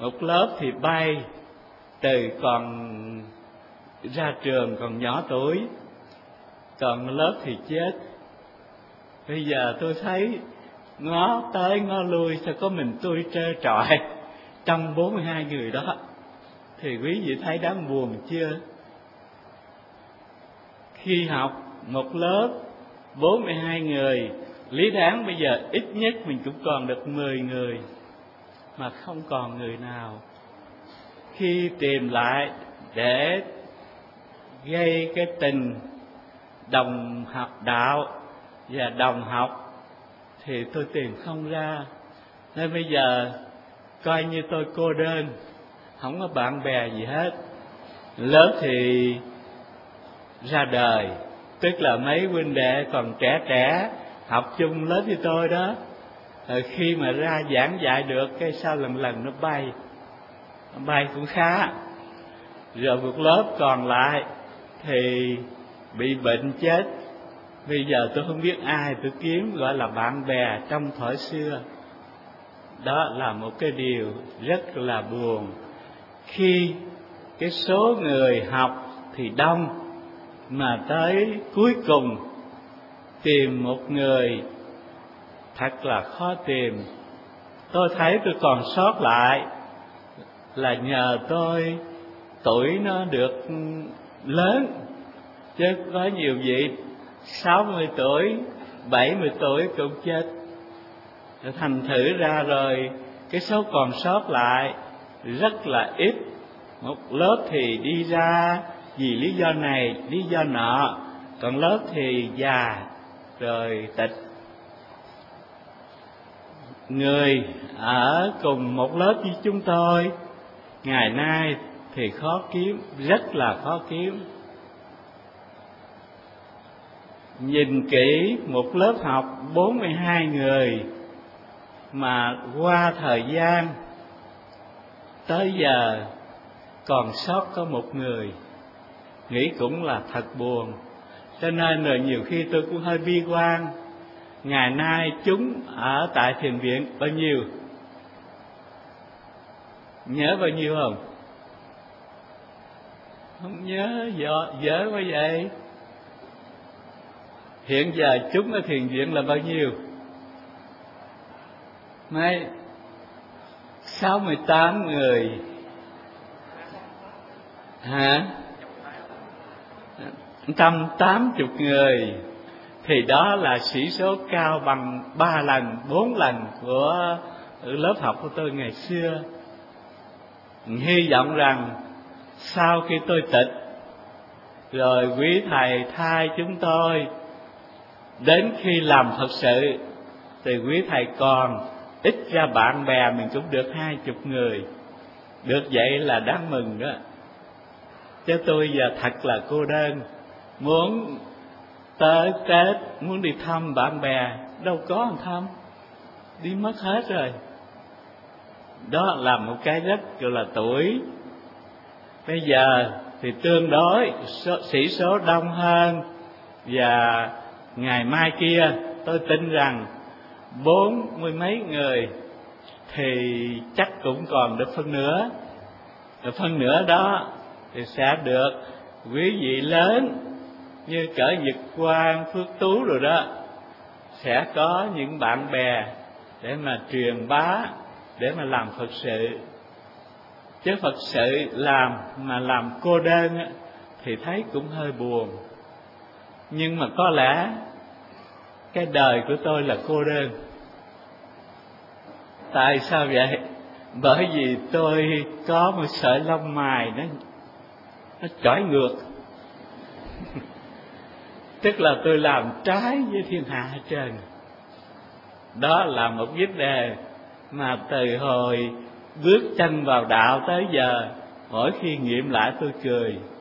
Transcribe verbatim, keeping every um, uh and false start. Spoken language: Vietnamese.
Một lớp thì bay từ còn ra trường còn nhỏ tuổi, còn lớp thì chết. Bây giờ tôi thấy ngó tới ngó lui sao có mình tôi trơ trọi trong bốn mươi hai người đó, thì quý vị thấy đáng buồn chưa? Khi học một lớp bốn mươi hai người, lý đáng bây giờ ít nhất mình cũng còn được mười người, mà không còn người nào. Khi tìm lại để gây cái tình đồng học đạo và đồng học thì tôi tìm không ra. Nên bây giờ coi như tôi cô đơn, không có bạn bè gì hết. Lớp thì ra đời, tức là mấy huynh đệ còn trẻ trẻ học chung lớp với tôi đó, rồi khi mà ra giảng dạy được cái sao lần lần nó bay, nó bay cũng khá. Rồi một lớp còn lại thì bị bệnh chết. Bây giờ tôi không biết ai tôi kiếm gọi là bạn bè trong thuở xưa. Đó là một cái điều rất là buồn. Khi cái số người học thì đông, mà tới cuối cùng tìm một người thật là khó tìm. Tôi thấy tôi còn sót lại là nhờ tôi tuổi nó được lớn, chứ có nhiều vị sáu mươi tuổi, bảy mươi tuổi cũng chết. Thành thử ra rồi cái số còn sót lại rất là ít. Một lớp thì đi ra vì lý do này, lý do nọ, còn lớp thì già rồi tịch. Người ở cùng một lớp với chúng tôi ngày nay thì khó kiếm, rất là khó kiếm. Nhìn kỹ một lớp học bốn mươi hai người mà qua thời gian tới giờ còn sót có một người, nghĩ cũng là thật buồn. Cho nên rồi nhiều khi tôi cũng hơi bi quan. Ngày nay chúng ở tại thiền viện bao nhiêu? Nhớ bao nhiêu không? Không nhớ, dở, dở quá vậy. Hiện giờ chúng ở thiền viện là bao nhiêu? Mấy sáu mươi tám người. Hả? Trăm tám chục người. Thì đó là sĩ số cao bằng ba lần, bốn lần của lớp học của tôi ngày xưa. Hy vọng rằng sau khi tôi tịch rồi quý thầy thay chúng tôi, đến khi làm thật sự thì quý thầy còn ít ra bạn bè mình cũng được hai chục người. Được vậy là đáng mừng đó. Chứ tôi giờ thật là cô đơn. Muốn tới Tết, muốn đi thăm bạn bè, đâu có anh thăm, đi mất hết rồi. Đó là một cái rất gọi là tuổi. Bây giờ thì tương đối số, sĩ số đông hơn. Và ngày mai kia tôi tin rằng bốn mươi mấy người thì chắc cũng còn được phân nửa. Được phân nửa đó thì sẽ được quý vị lớn như cỡ Nhật Quang, Phước Tú rồi đó, sẽ có những bạn bè để mà truyền bá, để mà làm Phật sự. Chứ Phật sự làm mà làm cô đơn thì thấy cũng hơi buồn. Nhưng mà có lẽ cái đời của tôi là cô đơn. Tại sao vậy? Bởi vì tôi có một sợi lông mày nó nó chỏi ngược. Tức là tôi làm trái với thiên hạ hết trơn. Đó là một vấn đề mà từ hồi bước chân vào đạo tới giờ, mỗi khi nghiệm lại tôi cười.